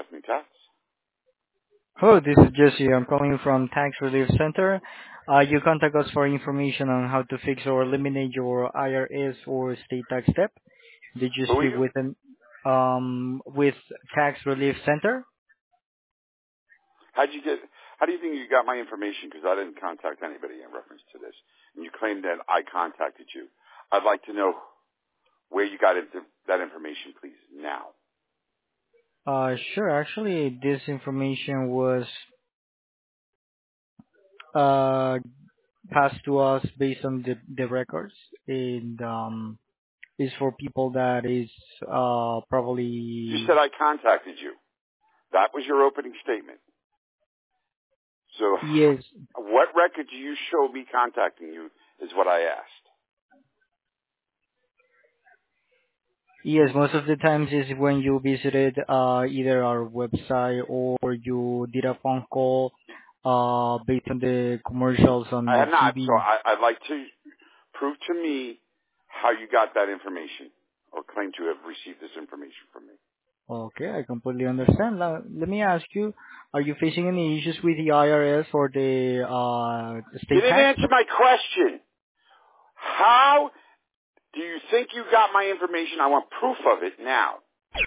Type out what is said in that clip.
Stephanie Tax. Hello, this is Jesse. I'm calling from Tax Relief Center. You contact us for information on how to fix or eliminate your IRS or state tax debt. Did you Who are speak you? with Tax Relief Center? How do you think you got my information? Because I didn't contact anybody in reference to this. And you claim that I contacted you. I'd like to know where you got that information, please, now. Sure. Actually, this information was uh passed to us based on the records, and is for people that is You probably said I contacted you. That was your opening statement. So yes. what record do you show me contacting you is what I asked. Yes, most of the times is when you visited either our website or you did a phone call based on the commercials on I the have not. So TV. I'd like to prove to me how you got that information or claim to have received this information from me. Okay, I completely understand. Now, let me ask you, are you facing any issues with the IRS or the You state didn't tax? answer my question. How do you think you got my information? I want proof of it now.